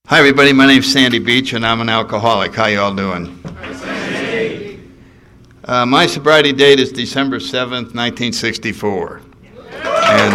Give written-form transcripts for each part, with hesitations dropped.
Hi, everybody. My name's Sandy Beach, and I'm an alcoholic. How you all doing? Hi, Sandy. My sobriety date is December 7th, 1964. And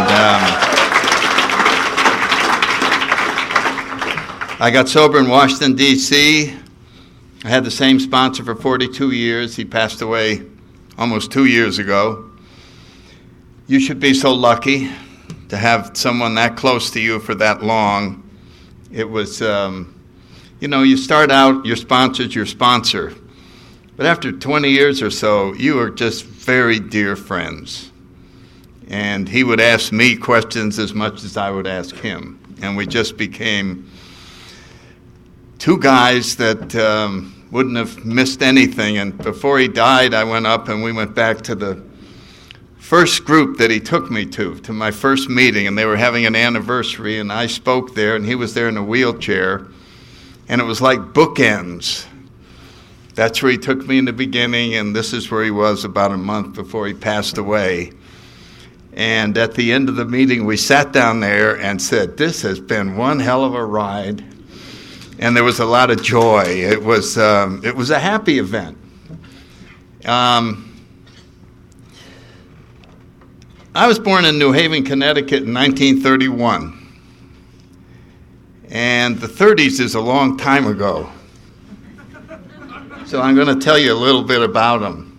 I got sober in Washington, D.C. I had the same sponsor for 42 years. He passed away almost 2 years ago. You should be so lucky to have someone that close to you for that long. It was, you start out, your sponsor's your sponsor. But after 20 years or so, you are just very dear friends. And he would ask me questions as much as I would ask him. And we just became two guys that wouldn't have missed anything. And before he died, I went up and we went back to the first group that he took me to my first meeting, and they were having an anniversary, and I spoke there, and he was there in a wheelchair, and it was like bookends. That's where he took me in the beginning, and this is where he was about a month before he passed away. And at the end of the meeting, we sat down there and said, this has been one hell of a ride, and there was a lot of joy. It was a happy event. I was born in New Haven, Connecticut in 1931. And the 30s is a long time ago. So I'm going to tell you a little bit about them.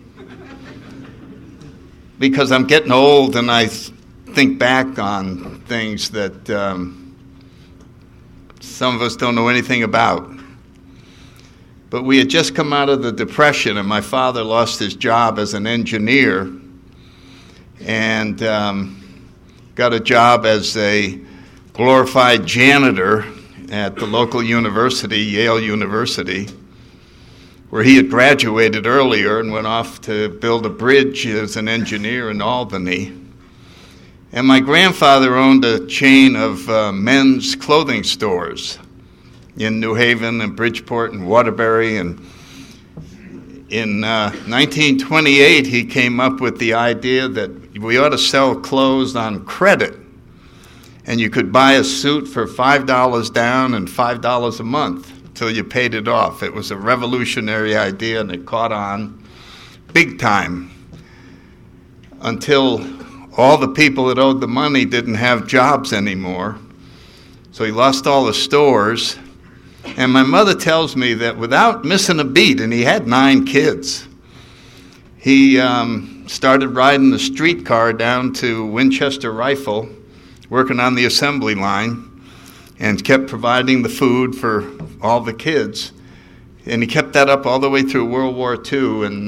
Because I'm getting old and I think back on things that some of us don't know anything about. But we had just come out of the Depression, and my father lost his job as an engineer and got a job as a glorified janitor at the local university, Yale University, where he had graduated earlier and went off to build a bridge as an engineer in Albany. And my grandfather owned a chain of men's clothing stores in New Haven and Bridgeport and Waterbury. And in 1928, he came up with the idea that we ought to sell clothes on credit. And you could buy a suit for $5 down and $5 a month until you paid it off. It was a revolutionary idea, and it caught on big time until all the people that owed the money didn't have jobs anymore. So he lost all the stores. And my mother tells me that without missing a beat, and he had 9 kids, he started riding the streetcar down to Winchester Rifle, working on the assembly line, and kept providing the food for all the kids. And he kept that up all the way through World War II, and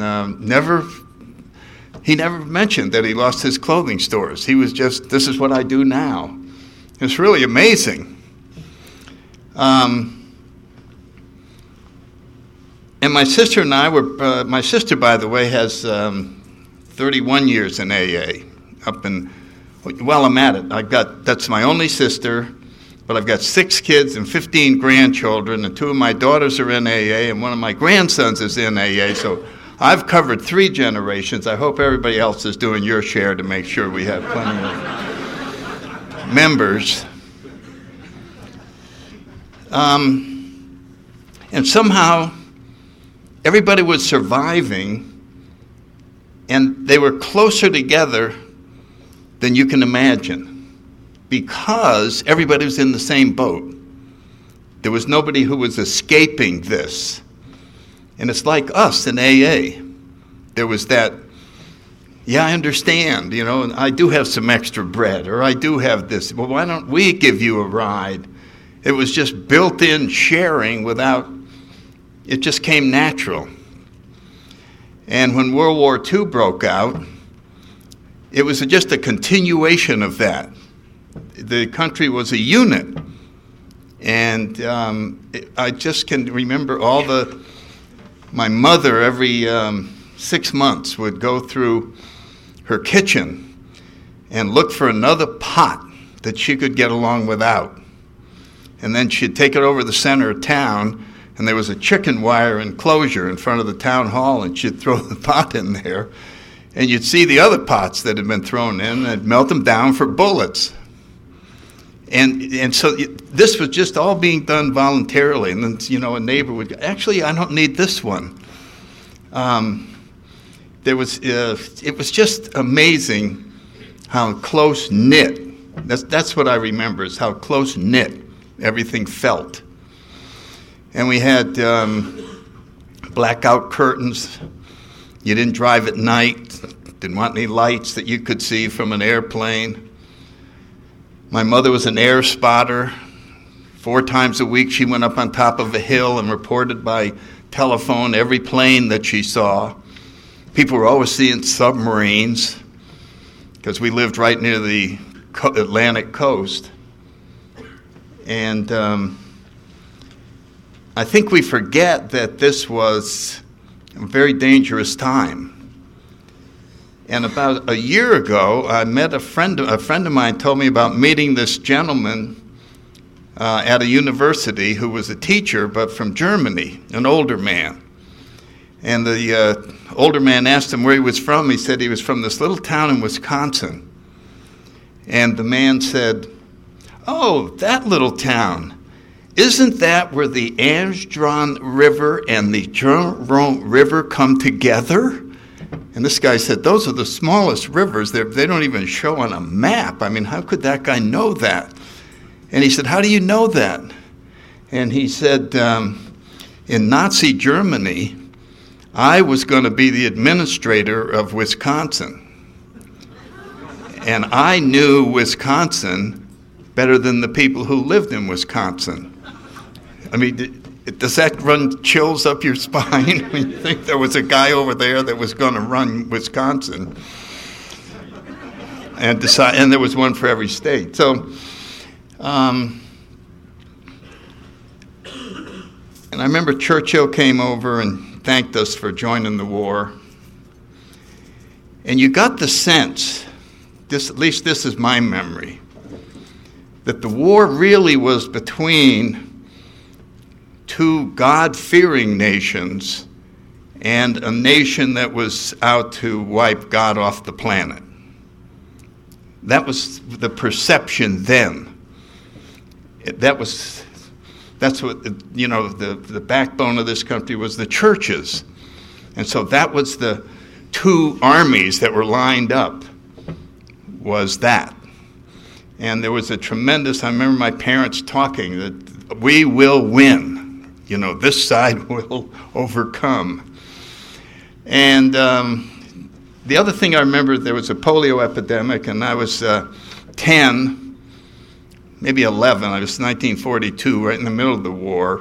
he never mentioned that he lost his clothing stores. He was just, this is what I do now. It's really amazing. And my sister and I were, my sister, by the way, has 31 years in AA. I'm at it. That's my only sister, but I've got 6 kids and 15 grandchildren, and 2 of my daughters are in AA, and one of my grandsons is in AA, so I've covered 3 generations. I hope everybody else is doing your share to make sure we have plenty of members. And somehow, everybody was surviving, and they were closer together than you can imagine because everybody was in the same boat. There was nobody who was escaping this. And it's like us in AA. There was that, I understand, and I do have some extra bread, or I do have this. Well, why don't we give you a ride? It was just built-in sharing it just came natural. And when World War II broke out, it was just a continuation of that. The country was a unit. And I just can remember my mother every 6 months would go through her kitchen and look for another pot that she could get along without. And then she'd take it over the center of town, and there was a chicken wire enclosure in front of the town hall, and she'd throw the pot in there, and you'd see the other pots that had been thrown in, and melt them down for bullets. And so this was just all being done voluntarily. And then, a neighbor would go, actually, I don't need this one. It was just amazing how close-knit, that's what I remember, is how close-knit everything felt. And we had blackout curtains. You didn't drive at night. Didn't want any lights that you could see from an airplane. My mother was an air spotter. 4 times a week she went up on top of a hill and reported by telephone every plane that she saw. People were always seeing submarines because we lived right near the Atlantic coast. And I think we forget that this was a very dangerous time. And about a year ago, I met a friend of mine told me about meeting this gentleman at a university who was a teacher, but from Germany, an older man. And the older man asked him where he was from. He said he was from this little town in Wisconsin. And the man said, "Oh, that little town. Isn't that where the Amsterdam River and the Rhone River come together?" And this guy said, "Those are the smallest rivers. They don't even show on a map. I mean, how could that guy know that?" And he said, "How do you know that?" And he said, in Nazi Germany, I was going to be the administrator of Wisconsin. And I knew Wisconsin better than the people who lived in Wisconsin. I mean, does that run chills up your spine when you think there was a guy over there that was going to run Wisconsin? And there was one for every state. So, and I remember Churchill came over and thanked us for joining the war. And you got the sense, at least this is my memory, that the war really was between 2 God-fearing nations and a nation that was out to wipe God off the planet. That was the perception then. That's what, the backbone of this country was the churches. And so that was the 2 armies that were lined up, was that. And there was a tremendous, I remember my parents talking that we will win. This side will overcome. And the other thing I remember, there was a polio epidemic, and I was 10, maybe 11. I was 1942, right in the middle of the war.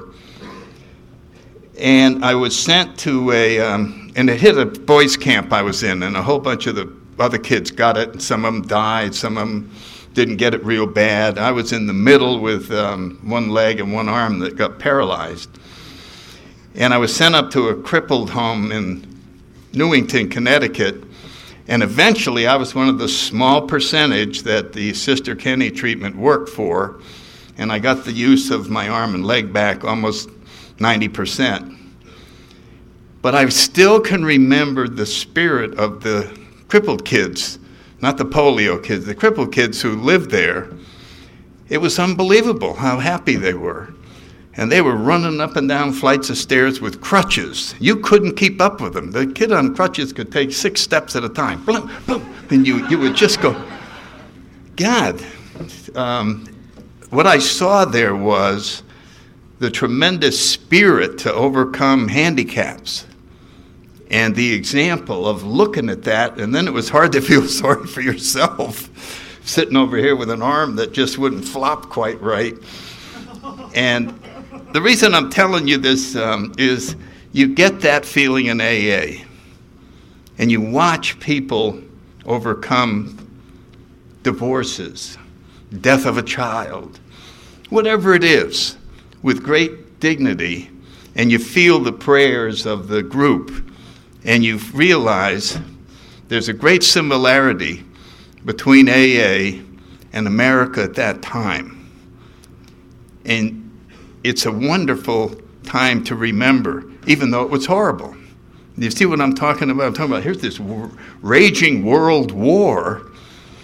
And I was sent to and it hit a boys' camp I was in, and a whole bunch of the other kids got it, and some of them died, some of them didn't get it real bad. I was in the middle with one leg and one arm that got paralyzed. And I was sent up to a crippled home in Newington, Connecticut. And eventually I was one of the small percentage that the Sister Kenny treatment worked for. And I got the use of my arm and leg back almost 90%. But I still can remember the spirit of the crippled kids. Not the polio kids, the crippled kids who lived there. It was unbelievable how happy they were. And they were running up and down flights of stairs with crutches. You couldn't keep up with them. The kid on crutches could take 6 steps at a time. Boom, boom. And you would just go, God. What I saw there was the tremendous spirit to overcome handicaps. And the example of looking at that, and then it was hard to feel sorry for yourself, sitting over here with an arm that just wouldn't flop quite right. And the reason I'm telling you this is you get that feeling in AA, and you watch people overcome divorces, death of a child, whatever it is, with great dignity, and you feel the prayers of the group. And you realize there's a great similarity between AA and America at that time. And it's a wonderful time to remember, even though it was horrible. You see what I'm talking about? I'm talking about here's this raging world war,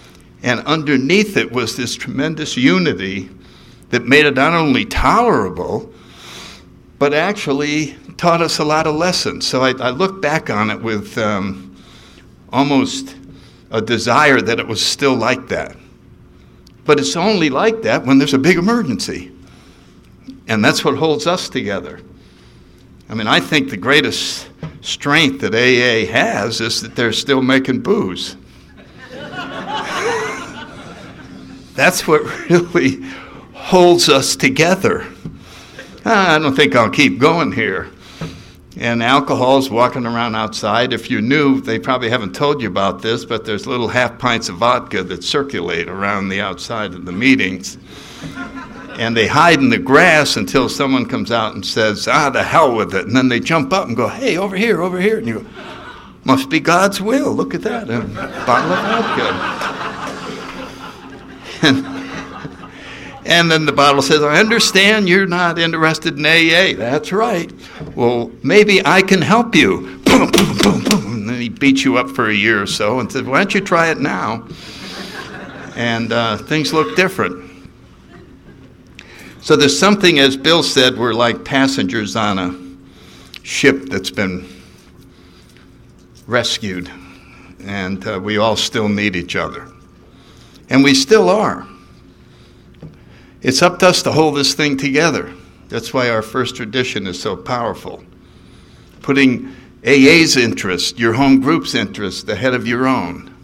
And underneath it was this tremendous unity that made it not only tolerable, but actually taught us a lot of lessons. So I look back on it with almost a desire that it was still like that. But it's only like that when there's a big emergency. And that's what holds us together. I mean, I think the greatest strength that AA has is that they're still making booze. That's what really holds us together. I don't think I'll keep going here. And alcohol's walking around outside. If you knew, they probably haven't told you about this, but there's little half pints of vodka that circulate around the outside of the meetings. And they hide in the grass until someone comes out and says, the hell with it. And then they jump up and go, hey, over here. And you go, must be God's will. Look at that, a bottle of vodka. And then the bottle says, I understand you're not interested in AA. That's right. Well, maybe I can help you. Boom, boom, boom, boom. And then he beats you up for a year or so and says, why don't you try it now? And things look different. So there's something, as Bill said, we're like passengers on a ship that's been rescued. And we all still need each other. And we still are. It's up to us to hold this thing together. That's why our first tradition is so powerful. Putting AA's interest, your home group's interest, ahead of your own.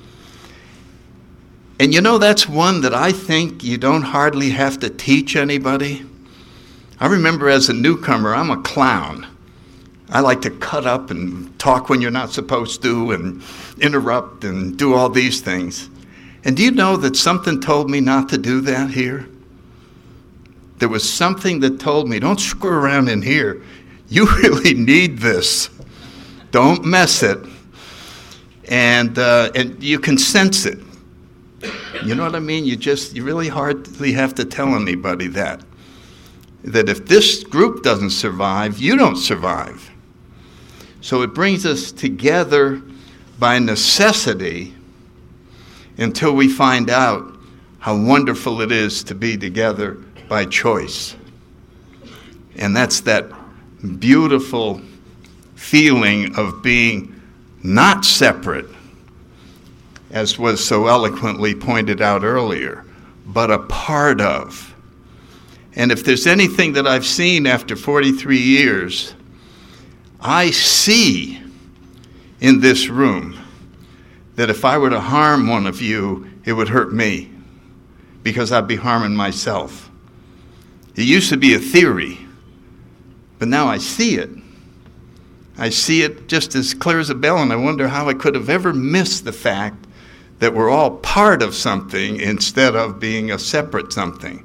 And that's one that I think you don't hardly have to teach anybody. I remember as a newcomer, I'm a clown. I like to cut up and talk when you're not supposed to and interrupt and do all these things. And do you know that something told me not to do that here? There was something that told me, don't screw around in here. You really need this. Don't mess it. And you can sense it. You know what I mean? You really hardly have to tell anybody that if this group doesn't survive, you don't survive. So it brings us together by necessity until we find out how wonderful it is to be together by choice. And that's that beautiful feeling of being not separate, as was so eloquently pointed out earlier, but a part of. And if there's anything that I've seen after 43 years, I see in this room that if I were to harm one of you, it would hurt me, because I'd be harming myself. It used to be a theory, but now I see it. I see it just as clear as a bell, and I wonder how I could have ever missed the fact that we're all part of something instead of being a separate something.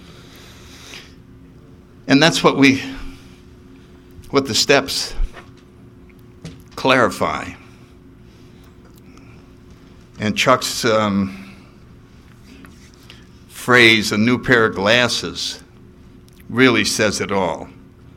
And that's what the steps clarify. And Chuck's phrase, a new pair of glasses, really says it all.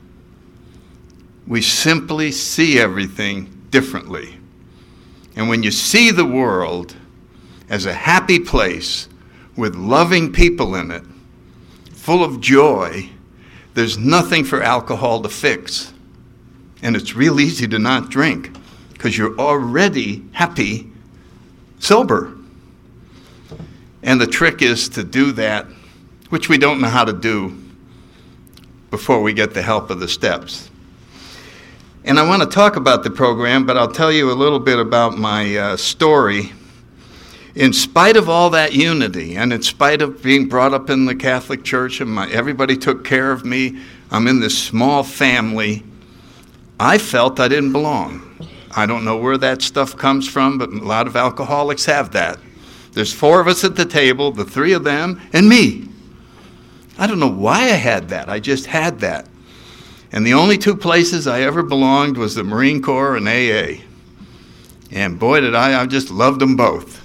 We simply see everything differently. And when you see the world as a happy place with loving people in it, full of joy, there's nothing for alcohol to fix. And it's real easy to not drink because you're already happy sober. And the trick is to do that, which we don't know how to do before we get the help of the steps. And I want to talk about the program, but I'll tell you a little bit about my story. In spite of all that unity, and in spite of being brought up in the Catholic Church, and everybody took care of me, I'm in this small family, I felt I didn't belong. I don't know where that stuff comes from, but a lot of alcoholics have that. There's 4 of us at the table, the 3 of them, and me. I don't know why I had that. I just had that. And the only 2 places I ever belonged was the Marine Corps and AA. And boy, did I just loved them both.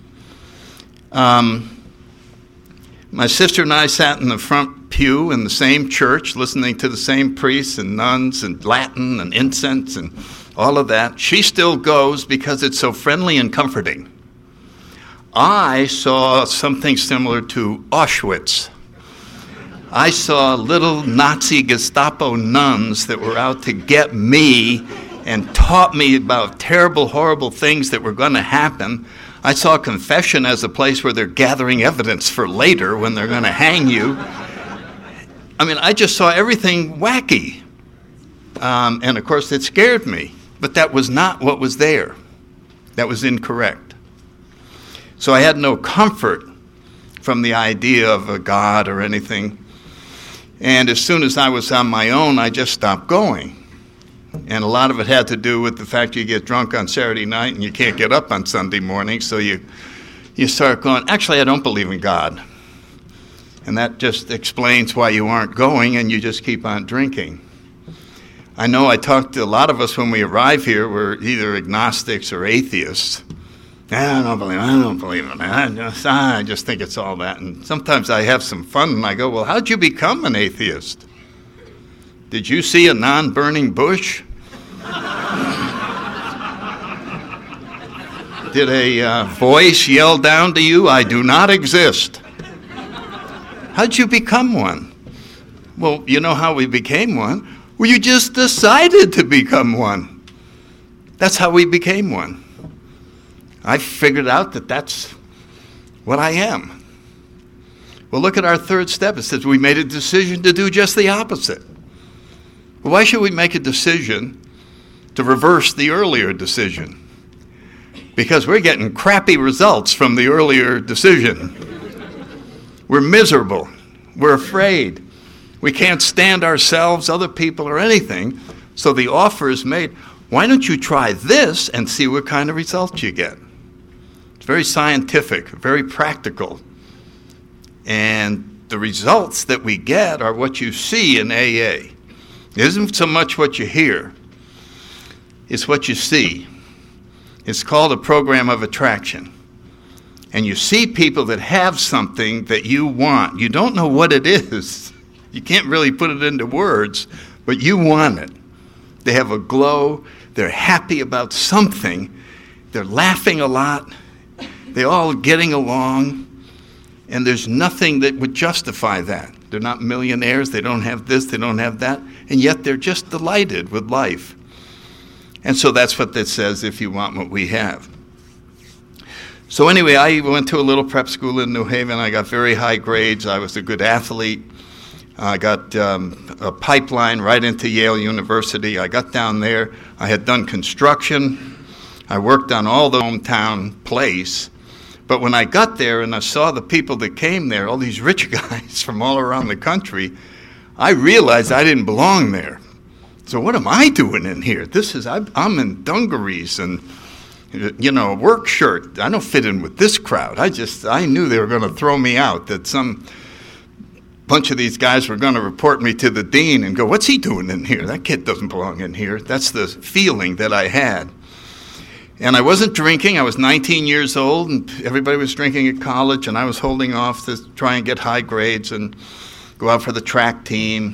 My sister and I sat in the front pew in the same church, listening to the same priests and nuns and Latin and incense and all of that. She still goes because it's so friendly and comforting. I saw something similar to Auschwitz. I saw little Nazi Gestapo nuns that were out to get me and taught me about terrible, horrible things that were going to happen. I saw confession as a place where they're gathering evidence for later when they're going to hang you. I mean, I just saw everything wacky. And of course, it scared me. But that was not what was there. That was incorrect. So I had no comfort from the idea of a God or anything. And as soon as I was on my own, I just stopped going. And a lot of it had to do with the fact you get drunk on Saturday night and you can't get up on Sunday morning, so you start going, actually, I don't believe in God. And that just explains why you aren't going and you just keep on drinking. I know I talked to a lot of us when we arrive here, we're either agnostics or atheists. I don't believe in it. I just think it's all that. And sometimes I have some fun and I go, well, how'd you become an atheist? Did you see a non-burning bush? Did a voice yell down to you, I do not exist? How'd you become one? Well, you know how we became one? Well, you just decided to become one. That's how we became one. I figured out that that's what I am. Well, look at our third step. It says we made a decision to do just the opposite. Well, why should we make a decision to reverse the earlier decision? Because we're getting crappy results from the earlier decision. We're miserable. We're afraid. We can't stand ourselves, other people, or anything. So the offer is made, why don't you try this and see what kind of results you get? It's very scientific, very practical. And the results that we get are what you see in AA. It isn't so much what you hear. It's what you see. It's called a program of attraction. And you see people that have something that you want. You don't know what it is. You can't really put it into words, but you want it. They have a glow. They're happy about something. They're laughing a lot. They're all getting along. And there's nothing that would justify that. They're not millionaires. They don't have this. They don't have that. And yet they're just delighted with life. And so that's what that says, if you want what we have. So anyway, I went to a little prep school in New Haven. I got very high grades. I was a good athlete. I got a pipeline right into Yale University. I got down there. I had done construction. I worked on all the hometown place. But when I got there and I saw the people that came there, all these rich guys from all around the country, I realized I didn't belong there. So what am I doing in here? I'm in dungarees and, a work shirt. I don't fit in with this crowd. I knew they were going to throw me out, that some bunch of these guys were going to report me to the dean and go, what's he doing in here? That kid doesn't belong in here. That's the feeling that I had. And I wasn't drinking. I was 19 years old, and everybody was drinking at college, and I was holding off to try and get high grades and go out for the track team.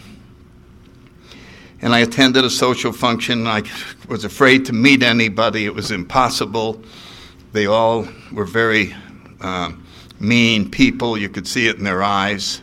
And I attended a social function. I was afraid to meet anybody. It was impossible. They all were very mean people. You could see it in their eyes.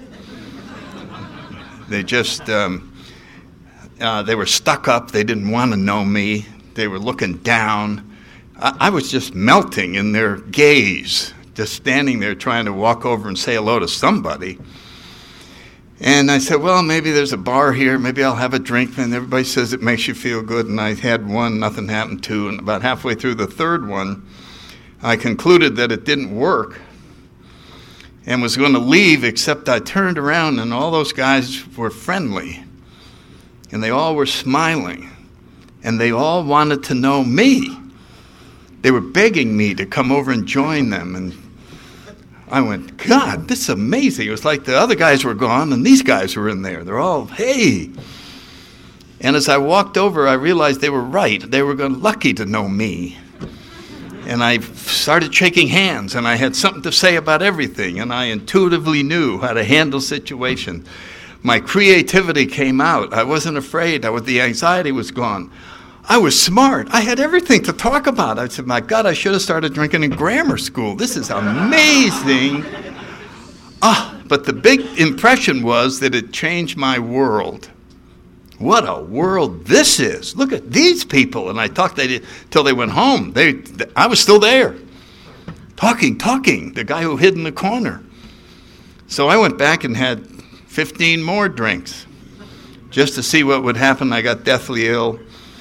They just, they were stuck up. They didn't want to know me. They were looking down. I was just melting in their gaze, just standing there trying to walk over and say hello to somebody. And I said, well, maybe there's a bar here. Maybe I'll have a drink. And everybody says it makes you feel good. And I had one, nothing happened. Two. And about halfway through the third one, I concluded that it didn't work and was going to leave, except I turned around and all those guys were friendly. And they all were smiling. And they all wanted to know me. They were begging me to come over and join them. And I went, God, this is amazing. It was like the other guys were gone and these guys were in there. They're all, hey. And as I walked over, I realized they were right. They were lucky to know me. And I started shaking hands, and I had something to say about everything, and I intuitively knew how to handle situations. My creativity came out. I wasn't afraid. The anxiety was gone. I was smart. I had everything to talk about. I said, my God, I should have started drinking in grammar school. This is amazing. But the big impression was that it changed my world. What a world this is. Look at these people. And I talked till they went home. I was still there. Talking, the guy who hid in the corner. So I went back and had 15 more drinks just to see what would happen. I got deathly ill.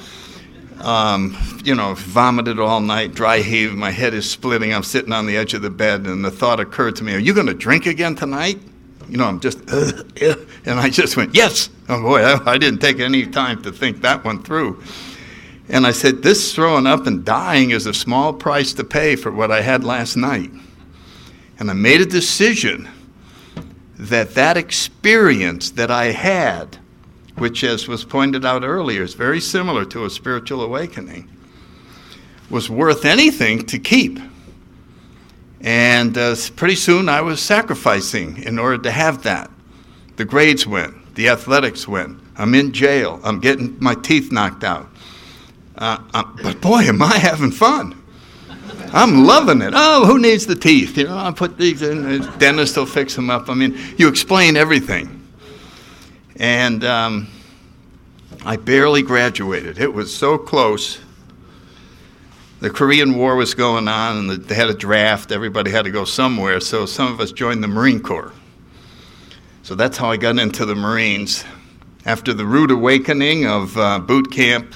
Vomited all night, dry heave. My head is splitting. I'm sitting on the edge of the bed, and the thought occurred to me, are you going to drink again tonight? I'm just, and I just went, yes. Oh, boy, I didn't take any time to think that one through. And I said, this throwing up and dying is a small price to pay for what I had last night. And I made a decision that experience that I had, which, as was pointed out earlier, is very similar to a spiritual awakening, was worth anything to keep. And pretty soon I was sacrificing in order to have that. The grades went. The athletics went. I'm in jail. I'm getting my teeth knocked out. But boy, am I having fun. I'm loving it. Oh, who needs the teeth? I'll put these in. The dentist will fix them up. I mean, you explain everything. And I barely graduated. It was so close. The Korean War was going on, and they had a draft. Everybody had to go somewhere, so some of us joined the Marine Corps. So that's how I got into the Marines. After the rude awakening of boot camp,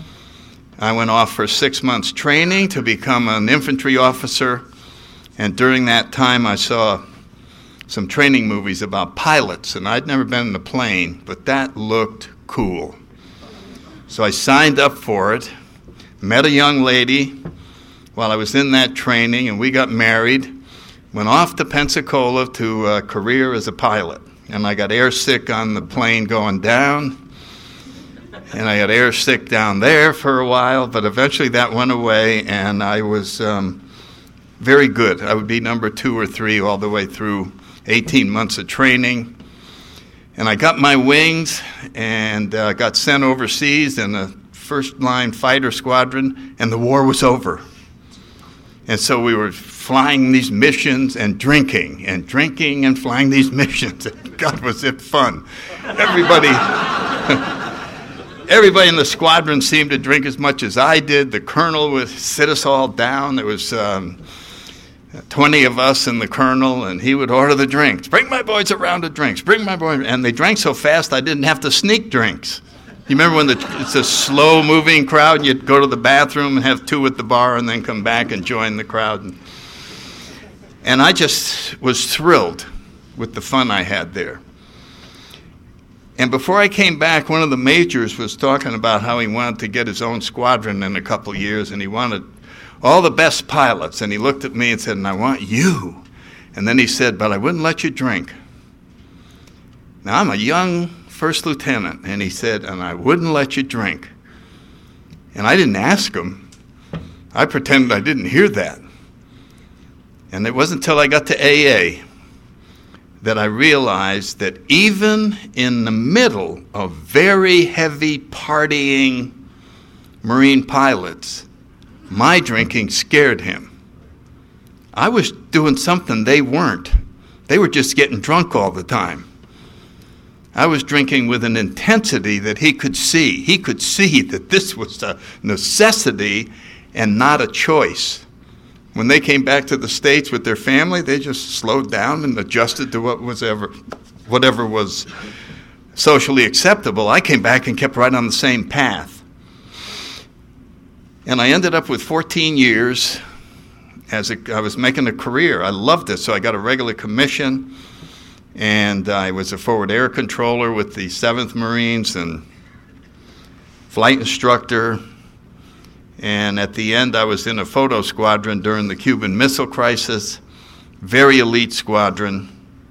I went off for 6 months training to become an infantry officer, and during that time I saw some training movies about pilots, and I'd never been in a plane, but that looked cool. So I signed up for it. Met a young lady while I was in that training, and we got married. Went off to Pensacola to a career as a pilot. And I got airsick on the plane going down. And I got airsick down there for a while, but eventually that went away, and I was very good. I would be number 2 or 3 all the way through 18 months of training. And I got my wings and got sent overseas in a first-line fighter squadron, and the war was over. And so we were flying these missions and drinking and flying these missions. God, was it fun. Everybody in the squadron seemed to drink as much as I did. The colonel would sit us all down. There was 20 of us and the colonel, and he would order the drinks. Bring my boys a round of drinks. Bring my boys. And they drank so fast I didn't have to sneak drinks. You remember when it's a slow-moving crowd, and you'd go to the bathroom and have 2 at the bar and then come back and join the crowd. And I just was thrilled with the fun I had there. And before I came back, one of the majors was talking about how he wanted to get his own squadron in a couple years, and he wanted all the best pilots. And he looked at me and said, and I want you. And then he said, but I wouldn't let you drink. Now, I'm a young first lieutenant, and he said, and I wouldn't let you drink. And I didn't ask him. I pretended I didn't hear that. And it wasn't until I got to AA that I realized that even in the middle of very heavy partying Marine pilots, my drinking scared him. I was doing something they weren't. They were just getting drunk all the time. I was drinking with an intensity that he could see. He could see that this was a necessity and not a choice. When they came back to the States with their family, they just slowed down and adjusted to whatever was socially acceptable. I came back and kept right on the same path. And I ended up with 14 years I was making a career. I loved it, so I got a regular commission. And I was a forward air controller with the 7th Marines and flight instructor. And at the end, I was in a photo squadron during the Cuban Missile Crisis, very elite squadron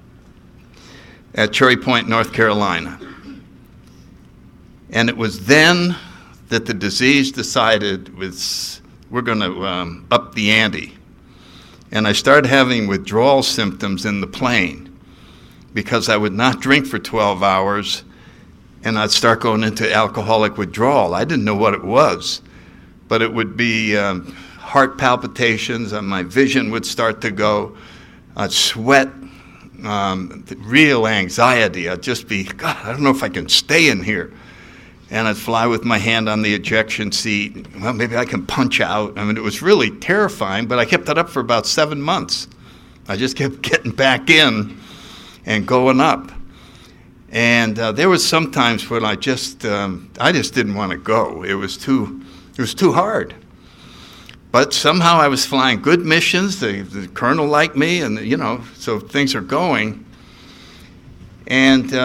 at Cherry Point, North Carolina. And it was then that the disease decided we're going to up the ante. And I started having withdrawal symptoms in the plane, because I would not drink for 12 hours, and I'd start going into alcoholic withdrawal. I didn't know what it was, but it would be heart palpitations, and my vision would start to go. I'd sweat, real anxiety. I'd just be, God, I don't know if I can stay in here. And I'd fly with my hand on the ejection seat. Well, maybe I can punch out. I mean, it was really terrifying, but I kept it up for about 7 months. I just kept getting back in and going up. And there was some times when I just didn't want to go. It was too hard. But somehow I was flying good missions. The colonel liked me, and so things are going. And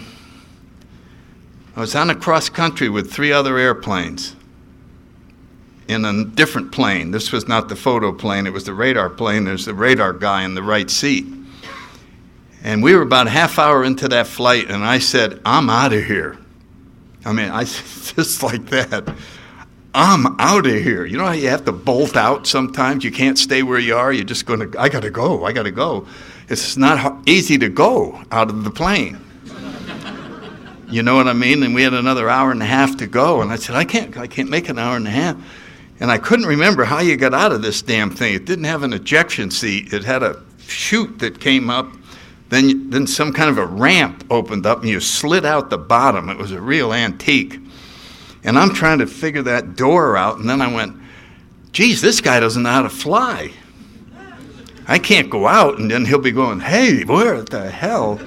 I was on a cross country with 3 other airplanes in a different plane. This was not the photo plane, it was the radar plane. There's the radar guy in the right seat. And we were about a half hour into that flight, and I said, I'm out of here. I mean, I just like that. I'm out of here. You know how you have to bolt out sometimes? You can't stay where you are. You're just going to, I got to go. It's not easy to go out of the plane. You know what I mean? And we had another hour and a half to go. And I said, I can't make an hour and a half. And I couldn't remember how you got out of this damn thing. It didn't have an ejection seat. It had a chute that came up. Then some kind of a ramp opened up, and you slid out the bottom. It was a real antique. And I'm trying to figure that door out. And then I went, geez, this guy doesn't know how to fly. I can't go out. And then he'll be going, hey, where the hell?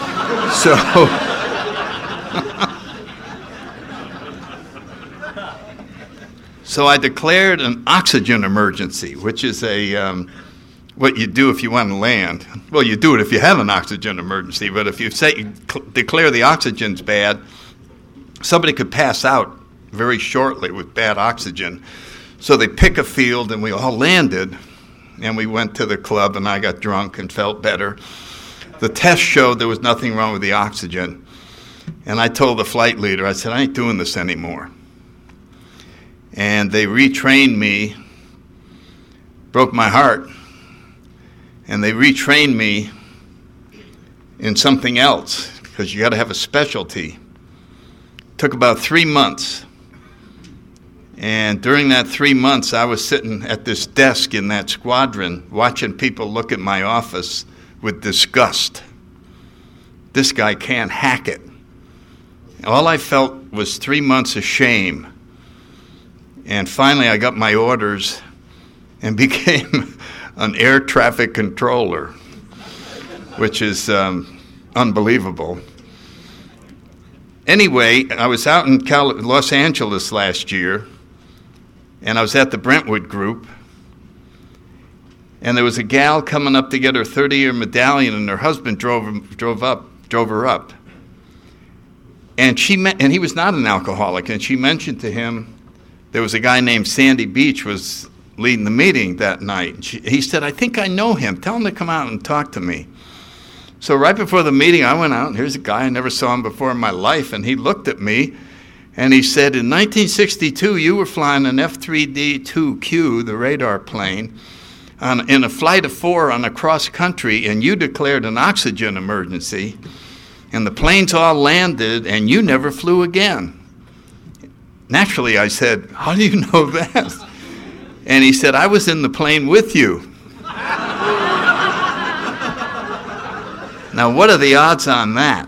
So I declared an oxygen emergency, which is what you do if you want to land. Well, you do it if you have an oxygen emergency, but if you declare the oxygen's bad, somebody could pass out very shortly with bad oxygen. So they pick a field, and we all landed, and we went to the club, and I got drunk and felt better. The test showed there was nothing wrong with the oxygen. And I told the flight leader, I said, I ain't doing this anymore. And they retrained me, broke my heart, and they retrained me in something else, because you got to have a specialty. Took about 3 months. And during that 3 months, I was sitting at this desk in that squadron, watching people look at my office with disgust. This guy can't hack it. All I felt was 3 months of shame. And finally, I got my orders and became an air traffic controller, which is unbelievable. Anyway, I was out in Los Angeles last year, and I was at the Brentwood group, and there was a gal coming up to get her 30-year medallion, and her husband drove her up. And he was not an alcoholic, and she mentioned to him there was a guy named Sandy Beach was leading the meeting that night. He said, I think I know him. Tell him to come out and talk to me. So right before the meeting, I went out, and here's a guy I never saw him before in my life, and he looked at me, and he said, in 1962, you were flying an F-3D-2Q, the radar plane, in a flight of 4 on a cross country, and you declared an oxygen emergency, and the planes all landed, and you never flew again. Naturally, I said, how do you know that? And he said, I was in the plane with you. Now, what are the odds on that?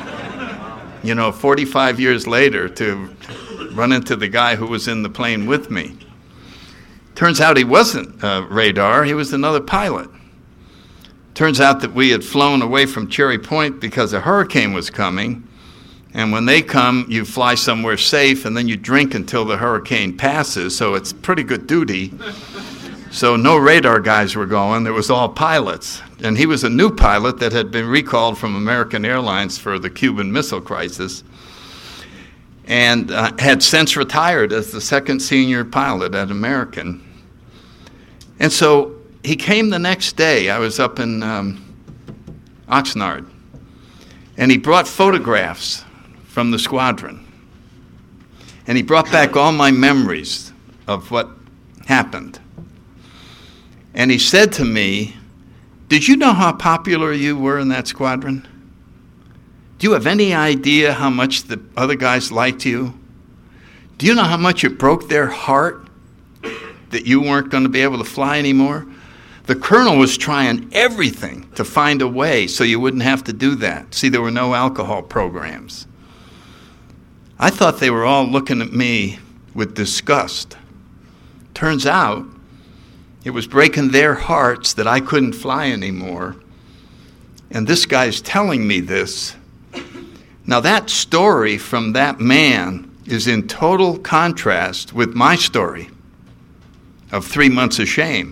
45 years later, to run into the guy who was in the plane with me. Turns out he wasn't radar, he was another pilot. Turns out that we had flown away from Cherry Point because a hurricane was coming. And when they come, you fly somewhere safe, and then you drink until the hurricane passes, so it's pretty good duty. So no radar guys were going, it was all pilots. And he was a new pilot that had been recalled from American Airlines for the Cuban Missile Crisis, and had since retired as the second senior pilot at American. And so he came the next day. I was up in Oxnard, and he brought photographs from the squadron. And he brought back all my memories of what happened. And he said to me, did you know how popular you were in that squadron? Do you have any idea how much the other guys liked you? Do you know how much it broke their heart that you weren't going to be able to fly anymore? The colonel was trying everything to find a way so you wouldn't have to do that. See, there were no alcohol programs. I thought they were all looking at me with disgust. Turns out, it was breaking their hearts that I couldn't fly anymore. And this guy's telling me this. Now that story from that man is in total contrast with my story of 3 months of shame.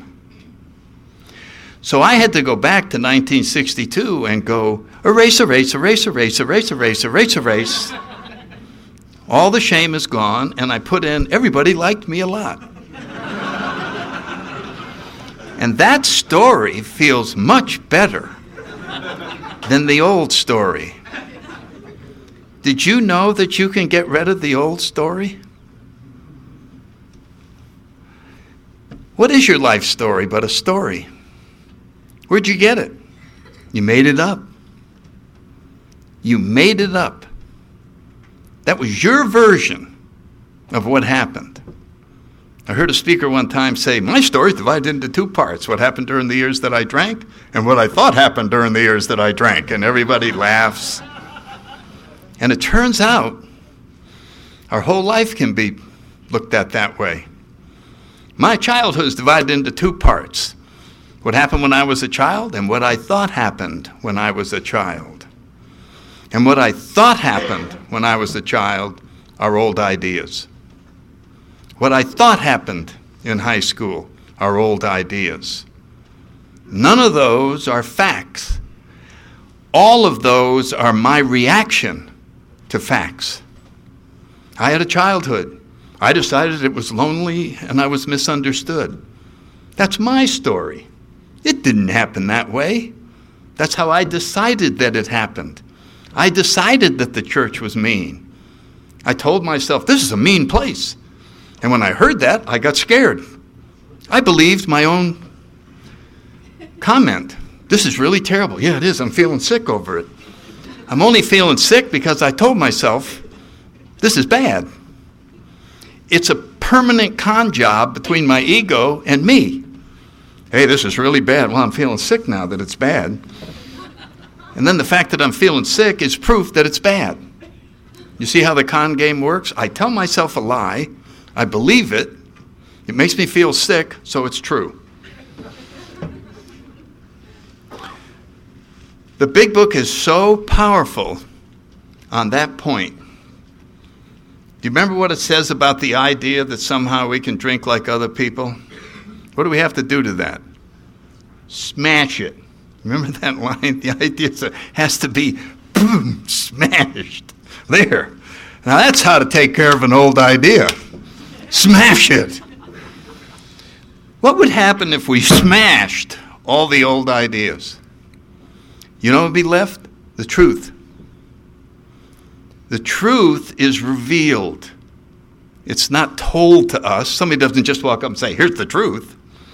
So I had to go back to 1962 and go, erase, erase, erase, erase, erase, erase, erase, erase. All the shame is gone, and I put in, everybody liked me a lot. And that story feels much better than the old story. Did you know that you can get rid of the old story? What is your life story but a story? Where'd you get it? You made it up. You made it up. That was your version of what happened. I heard a speaker one time say, my story is divided into 2 parts, what happened during the years that I drank and what I thought happened during the years that I drank. And everybody laughs. And it turns out our whole life can be looked at that way. My childhood is divided into 2 parts. What happened when I was a child and what I thought happened when I was a child. And what I thought happened when I was a child are old ideas. What I thought happened in high school are old ideas. None of those are facts. All of those are my reaction to facts. I had a childhood. I decided it was lonely and I was misunderstood. That's my story. It didn't happen that way. That's how I decided that it happened. I decided that the church was mean. I told myself, this is a mean place. And when I heard that, I got scared. I believed my own comment. This is really terrible. Yeah, it is. I'm feeling sick over it. I'm only feeling sick because I told myself, this is bad. It's a permanent con job between my ego and me. Hey, this is really bad. Well, I'm feeling sick now that it's bad. And then the fact that I'm feeling sick is proof that it's bad. You see how the con game works? I tell myself a lie. I believe it. It makes me feel sick, so it's true. The Big Book is so powerful on that point. Do you remember what it says about the idea that somehow we can drink like other people? What do we have to do to that? Smash it. Remember that line? The idea has to be boom, smashed. There. Now that's how to take care of an old idea. Smash it. What would happen if we smashed all the old ideas? You know what would be left? The truth. The truth is revealed. It's not told to us. Somebody doesn't just walk up and say, here's the truth.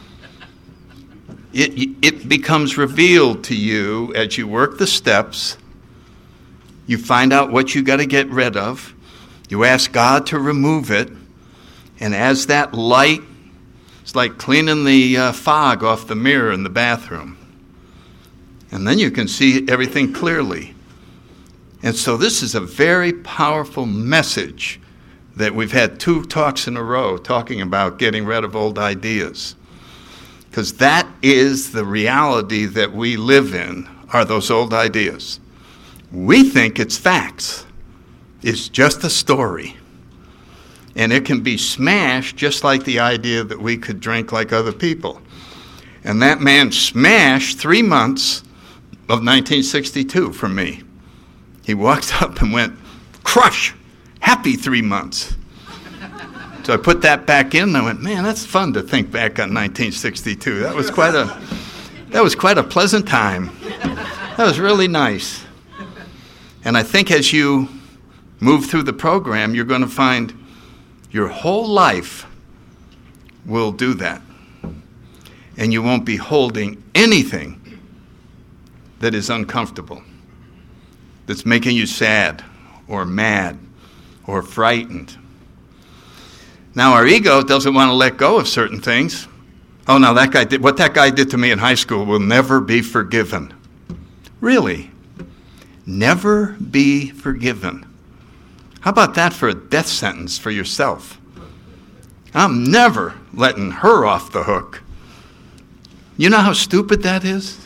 It becomes revealed to you as you work the steps. You find out what you got to get rid of. You ask God to remove it. And as that light, it's like cleaning the fog off the mirror in the bathroom. And then you can see everything clearly. And so this is a very powerful message that we've had 2 talks in a row talking about getting rid of old ideas. Because that is the reality that we live in, are those old ideas. We think it's facts. It's just a story. And it can be smashed just like the idea that we could drink like other people. And that man smashed 3 months of 1962 for me. He walked up and went, crush, happy 3 months. So I put that back in and I went, man, that's fun to think back on 1962. That was quite a pleasant time. That was really nice. And I think as you move through the program, you're going to find your whole life will do that. And you won't be holding anything that is uncomfortable. that's making you sad or mad or frightened. Now, our ego doesn't want to let go of certain things. Oh, now what that guy did to me in high school will never be forgiven. Really? Never be forgiven. How about that for a death sentence for yourself? I'm never letting her off the hook. You know how stupid that is?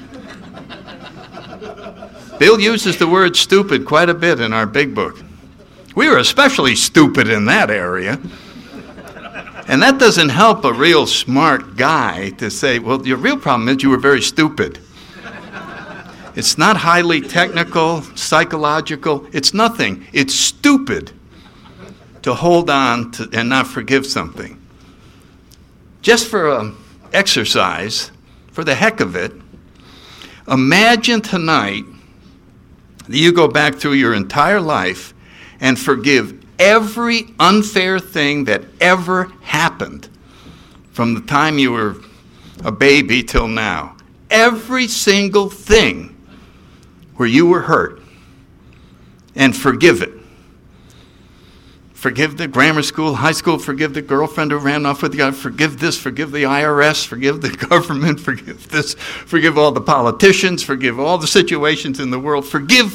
Bill uses the word stupid quite a bit in our big book. We were especially stupid in that area. And that doesn't help a real smart guy to say, well, your real problem is you were very stupid. It's not highly technical, psychological. It's nothing. It's stupid to hold on to and not forgive something. Just for an exercise, for the heck of it, imagine tonight that you go back through your entire life and forgive every unfair thing that ever happened from the time you were a baby till now. Every single thing where you were hurt, and forgive it. Forgive the grammar school, high school, forgive the girlfriend who ran off with you, forgive this, forgive the IRS, forgive the government, forgive this, forgive all the politicians, forgive all the situations in the world, forgive.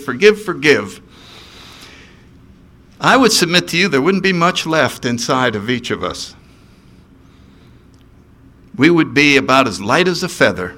I would submit to you there wouldn't be much left inside of each of us. We would be about as light as a feather.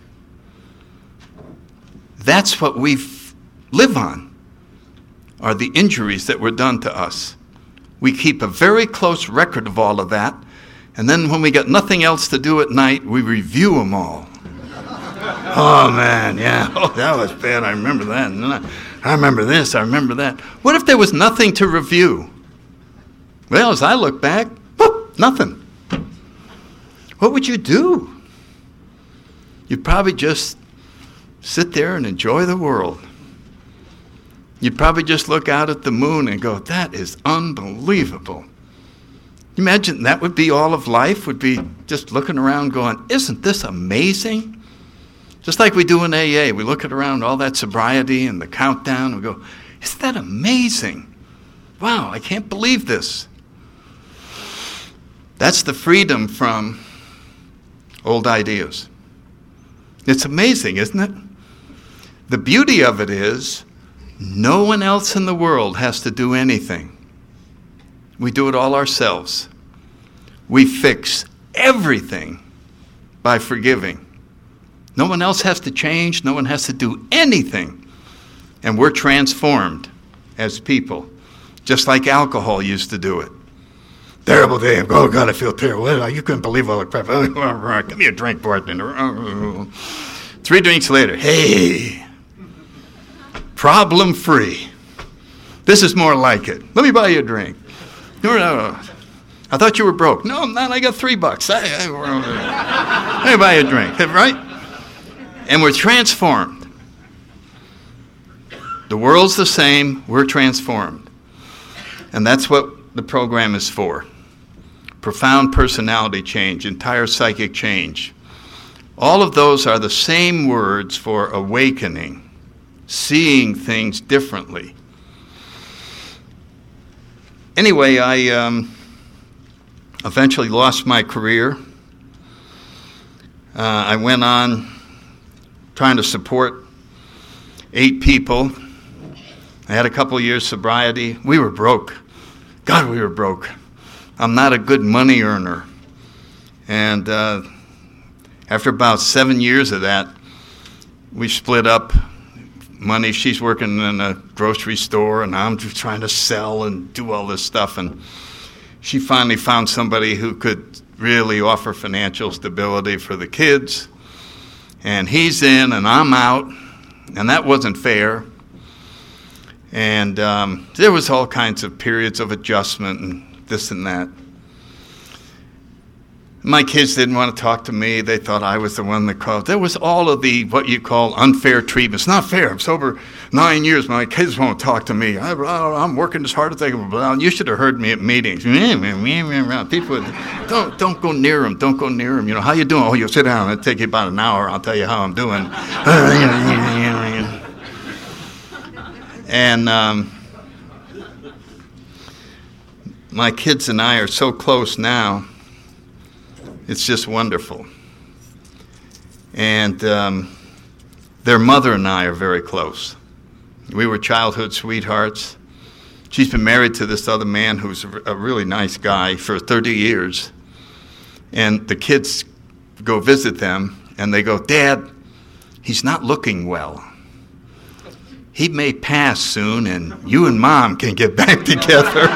That's what we live on, are the injuries that were done to us. We keep a very close record of all of that, and then when we got nothing else to do at night, we review them all. Oh, man, yeah, that was bad, I remember that. And then I remember this, I remember that. What if there was nothing to review? Well, as I look back, whoop, nothing. What would you do? You'd probably just sit there and enjoy the world. You'd probably just look out at the moon and go, that is unbelievable. Imagine that would be all of life, would be just looking around going, isn't this amazing? Just like we do in AA, we look at around all that sobriety and the countdown, and we go, isn't that amazing? Wow, I can't believe this. That's the freedom from old ideas. It's amazing, isn't it? The beauty of it is no one else in the world has to do anything. We do it all ourselves. We fix everything by forgiving. No one else has to change. No one has to do anything. And we're transformed as people, just like alcohol used to do it. Terrible day. Oh, God, I feel terrible. You couldn't believe all the crap. Give me a drink, bartender. 3 drinks later, hey, problem-free. This is more like it. Let me buy you a drink. No. I thought you were broke. No, man, I got $3. Let me buy you a drink, right? And we're transformed. The world's the same. We're transformed. And that's what the program is for. Profound personality change, entire psychic change. All of those are the same words for awakening, seeing things differently. Anyway, I eventually lost my career. I went on trying to support 8 people. I had a couple years sobriety. We were broke. God, we were broke. I'm not a good money earner. And after about 7 years of that, we split up money. She's working in a grocery store, and I'm just trying to sell and do all this stuff. And she finally found somebody who could really offer financial stability for the kids. And he's in, and I'm out. And that wasn't fair. And there was all kinds of periods of adjustment and this and that. My kids didn't want to talk to me. They thought I was the one that caused. There was all of the, what you call, unfair treatment. It's not fair. I'm sober 9 years. My kids won't talk to me. I'm working as hard as they can. Well, you should have heard me at meetings. People, don't go near them. Don't go near them. You know, how you doing? Oh, you sit down. It'll take you about an hour. I'll tell you how I'm doing. And my kids and I are so close now. It's just wonderful. And their mother and I are very close. We were childhood sweethearts. She's been married to this other man who's a really nice guy for 30 years. And the kids go visit them, and they go, "Dad, he's not looking well. He may pass soon, and you and Mom can get back together."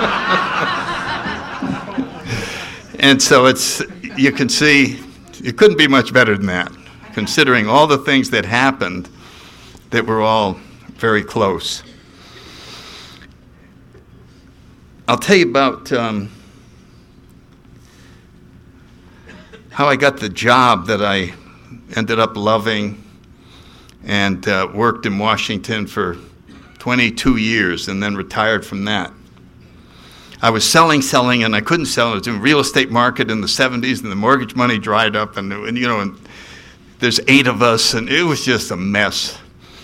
And so you can see, it couldn't be much better than that, considering all the things that happened that were all very close. I'll tell you about how I got the job that I ended up loving, and worked in Washington for 22 years and then retired from that. I was selling, and I couldn't sell. I was in the real estate market in the 70s, and the mortgage money dried up, and there's 8 of us, and it was just a mess.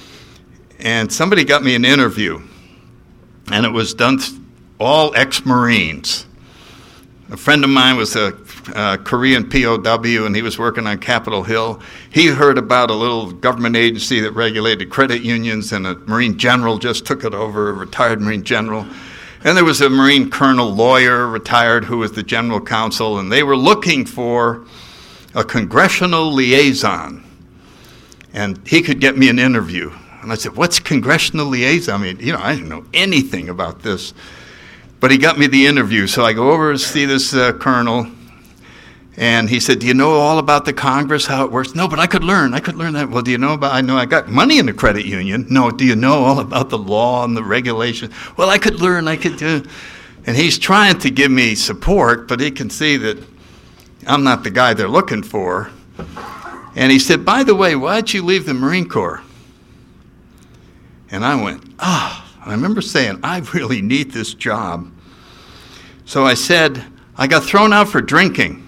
And somebody got me an interview, and it was done all ex-Marines. A friend of mine was a Korean POW, and he was working on Capitol Hill. He heard about a little government agency that regulated credit unions, and a Marine general just took it over, a retired Marine general. And there was a Marine colonel lawyer, retired, who was the general counsel, and they were looking for a congressional liaison. And he could get me an interview. And I said, "What's congressional liaison?" I mean, I didn't know anything about this. But he got me the interview. So I go over to see this colonel, and he said, "Do you know all about the Congress, how it works?" "No, but I could learn that." "Well, do you know about, I know I got money in the credit union." "No, do you know all about the law and the regulation?" "Well, I could learn, I could do." And he's trying to give me support, but he can see that I'm not the guy they're looking for. And he said, "By the way, why'd you leave the Marine Corps?" And I went, I remember saying, "I really need this job." So I said, "I got thrown out for drinking,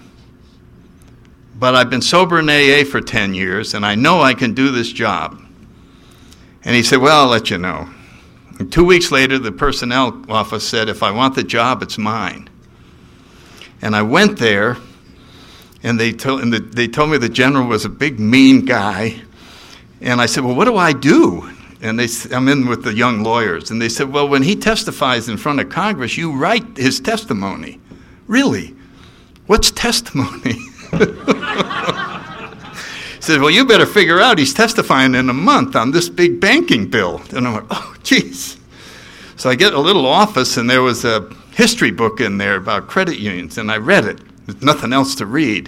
but I've been sober in AA for 10 years, and I know I can do this job." And he said, "Well, I'll let you know." And 2 weeks later, the personnel office said, "If I want the job, it's mine." And I went there, and they told me the general was a big, mean guy. And I said, "Well, what do I do?" And I'm in with the young lawyers. And they said, "Well, when he testifies in front of Congress, you write his testimony." "Really? What's testimony?" He said, "Well, you better figure out he's testifying in a month on this big banking bill." And I went, "Oh, geez." So I get a little office, and there was a history book in there about credit unions, and I read it. There's nothing else to read.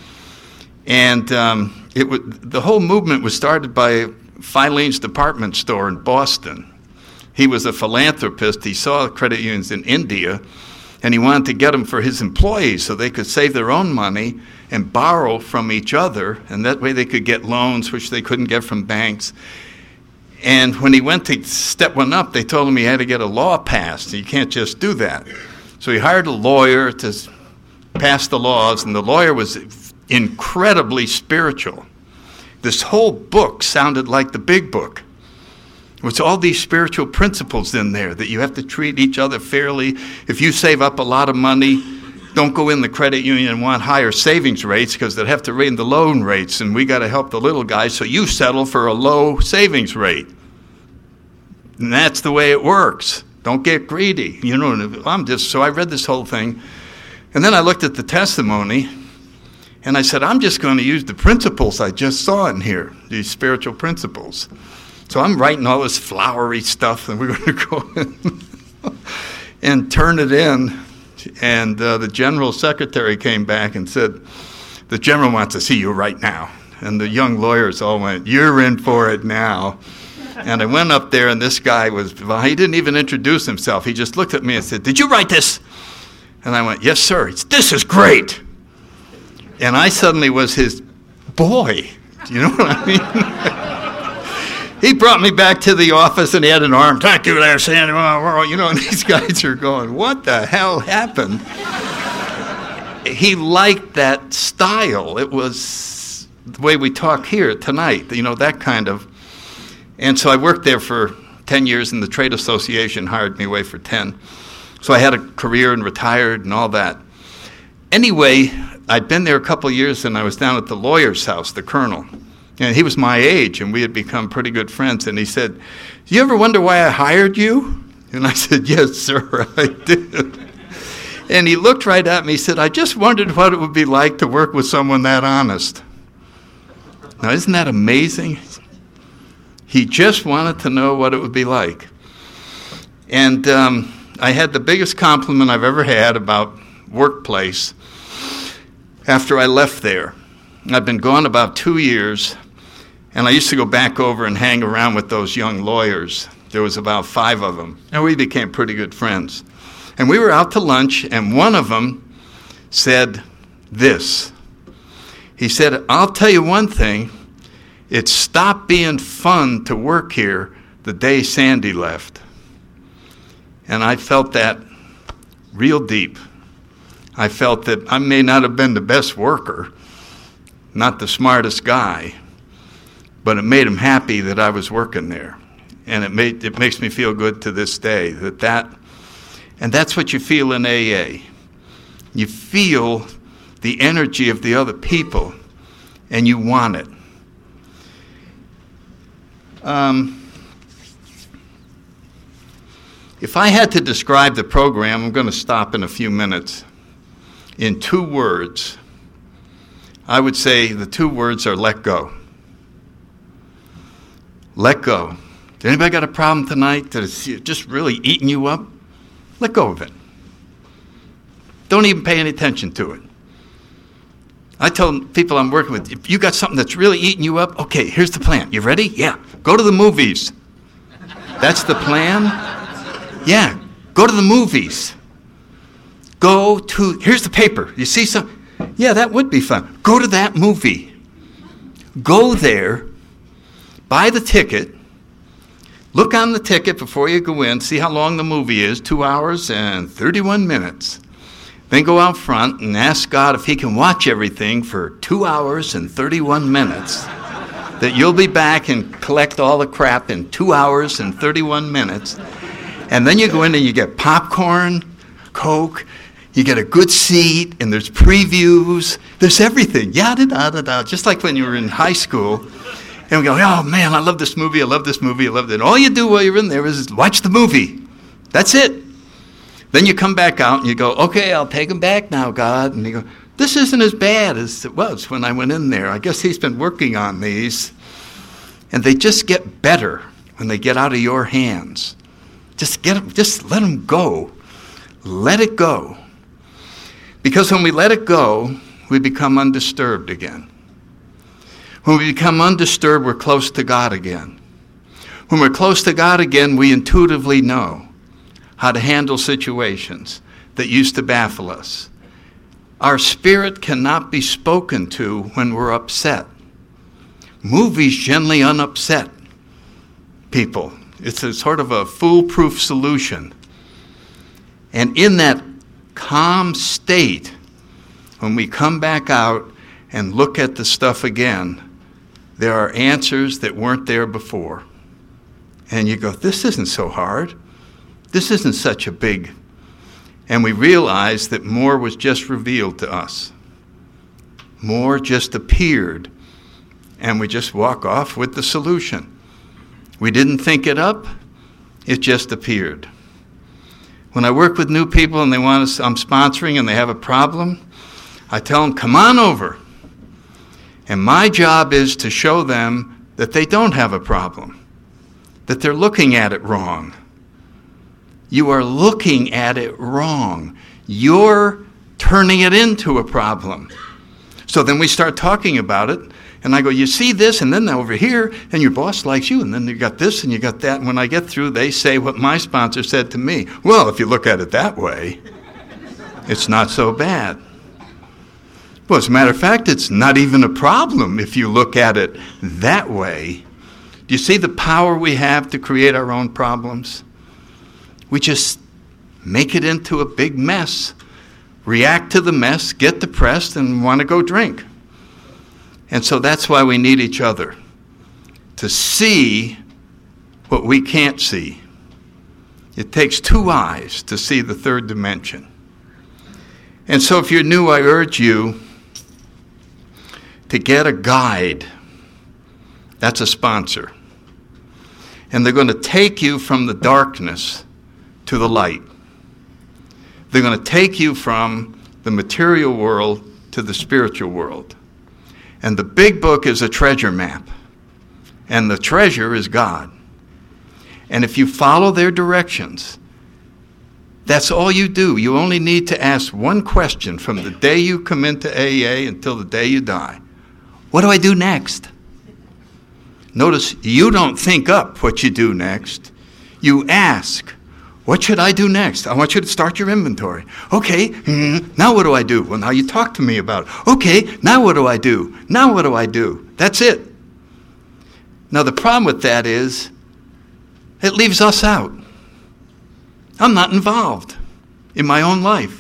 And the whole movement was started by Filene's department store in Boston. He was a philanthropist. He saw credit unions in India, and he wanted to get them for his employees so they could save their own money and borrow from each other, and that way they could get loans which they couldn't get from banks. And when he went to step one up, they told him he had to get a law passed. You can't just do that. So he hired a lawyer to pass the laws, and the lawyer was incredibly spiritual. This whole book sounded like the big book. With all these spiritual principles in there, that you have to treat each other fairly. If you save up a lot of money, don't go in the credit union and want higher savings rates, because they'll have to raise the loan rates, and we got to help the little guys, so you settle for a low savings rate. And that's the way it works. Don't get greedy. So I read this whole thing, and then I looked at the testimony, and I said, I'm just going to use the principles I just saw in here, these spiritual principles. So I'm writing all this flowery stuff, and we're going to go in and turn it in. And the general secretary came back and said, the general wants to see you right now. And the young lawyers all went, you're in for it now. And I went up there, and this guy he didn't even introduce himself. He just looked at me and said, did you write this? And I went, yes, sir. This is great. And I suddenly was his boy. Do you know what I mean? He brought me back to the office, and he had an arm. Thank you there, Sandy. And these guys are going, what the hell happened? He liked that style. It was the way we talk here tonight, that kind of. And so I worked there for 10 years in the trade association, hired me away for 10. So I had a career and retired and all that. Anyway, I'd been there a couple of years, and I was down at the lawyer's house, the colonel. And he was my age, and we had become pretty good friends. And he said, "Do you ever wonder why I hired you?" And I said, "Yes, sir, I did." And he looked right at me. He said, "I just wondered what it would be like to work with someone that honest." Now, isn't that amazing? He just wanted to know what it would be like. And I had the biggest compliment I've ever had about workplace after I left there. I'd been gone about 2 years, and I used to go back over and hang around with those young lawyers. There was about 5 of them, and we became pretty good friends. And we were out to lunch, and one of them said this. He said, "I'll tell you one thing, it stopped being fun to work here the day Sandy left." And I felt that real deep. I felt that I may not have been the best worker, not the smartest guy, but it made him happy that I was working there. And it makes me feel good to this day and that's what you feel in AA. You feel the energy of the other people, and you want it. If I had to describe the program, I'm going to stop in a few minutes, in 2 words, I would say the 2 words are let go. Let go. Does anybody got a problem tonight that is just really eating you up? Let go of it. Don't even pay any attention to it. I tell people I'm working with, if you got something that's really eating you up, okay, here's the plan. You ready? Yeah. Go to the movies. That's the plan? Yeah. Go to the movies. Here's the paper. You see some? Yeah, that would be fun. Go to that movie. Go there, buy the ticket, look on the ticket before you go in, see how long the movie is, 2 hours and 31 minutes. Then go out front and ask God if he can watch everything for 2 hours and 31 minutes, that you'll be back and collect all the crap in 2 hours and 31 minutes. And then you go in and you get popcorn, Coke, you get a good seat, and there's previews, there's everything, yada-da-da-da, just like when you were in high school. And we go, "Oh man, I love this movie, I love this movie, I love it." And all you do while you're in there is watch the movie. That's it. Then you come back out and you go, "Okay, I'll take him back now, God." And you go, "This isn't as bad as it was when I went in there. I guess he's been working on these." And they just get better when they get out of your hands. Just let them go. Let it go. Because when we let it go, we become undisturbed again. When we become undisturbed, we're close to God again. When we're close to God again, we intuitively know how to handle situations that used to baffle us. Our spirit cannot be spoken to when we're upset. Movies generally unupset people. It's a sort of a foolproof solution. And in that calm state, when we come back out and look at the stuff again, there are answers that weren't there before. And you go, "This isn't so hard. This isn't such a big..." And we realize that more was just revealed to us. More just appeared, and we just walk off with the solution. We didn't think it up, it just appeared. When I work with new people and I'm sponsoring and they have a problem, I tell them, "Come on over." And my job is to show them that they don't have a problem, that they're looking at it wrong. You are looking at it wrong. You're turning it into a problem. So then we start talking about it, and I go, "You see this, and then over here, and your boss likes you, and then you got this, and you got that." And when I get through, they say what my sponsor said to me. "Well, if you look at it that way, it's not so bad." Well, as a matter of fact, it's not even a problem if you look at it that way. Do you see the power we have to create our own problems? We just make it into a big mess, react to the mess, get depressed, and want to go drink. And so that's why we need each other, to see what we can't see. It takes 2 eyes to see the third dimension. And so if you're new, I urge you to get a guide. That's a sponsor. And they're going to take you from the darkness to the light. They're going to take you from the material world to the spiritual world. And the big book is a treasure map. And the treasure is God. And if you follow their directions, that's all you do. You only need to ask one question from the day you come into AA until the day you die. What do I do next? Notice you don't think up what you do next. You ask, what should I do next? I want you to start your inventory. Okay, now what do I do? Well, now you talk to me about it. Okay, now what do I do? Now what do I do? That's it. Now the problem with that is it leaves us out. I'm not involved in my own life.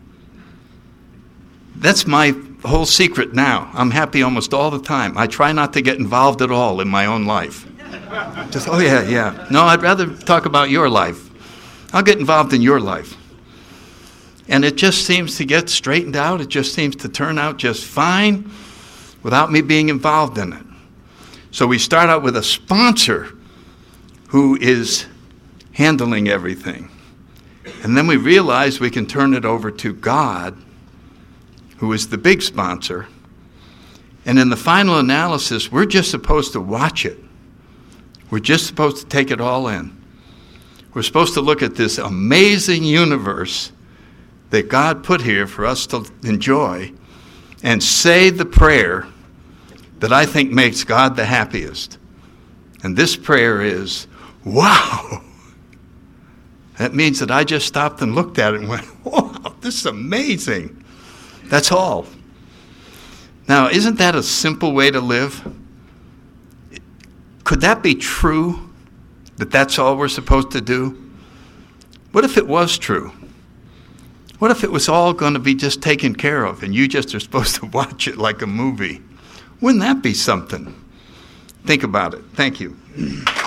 That's my whole secret now. I'm happy almost all the time. I try not to get involved at all in my own life. Just, oh yeah. No, I'd rather talk about your life. I'll get involved in your life. And it just seems to get straightened out. It just seems to turn out just fine without me being involved in it. So we start out with a sponsor who is handling everything. And then we realize we can turn it over to God, who is the big sponsor. And in the final analysis, we're just supposed to watch it. We're just supposed to take it all in. We're supposed to look at this amazing universe that God put here for us to enjoy and say the prayer that I think makes God the happiest. And this prayer is, wow! That means that I just stopped and looked at it and went, wow, this is amazing. That's all. Now, isn't that a simple way to live? Could that be true, that that's all we're supposed to do? What if it was true? What if it was all going to be just taken care of and you just are supposed to watch it like a movie? Wouldn't that be something? Think about it. Thank you.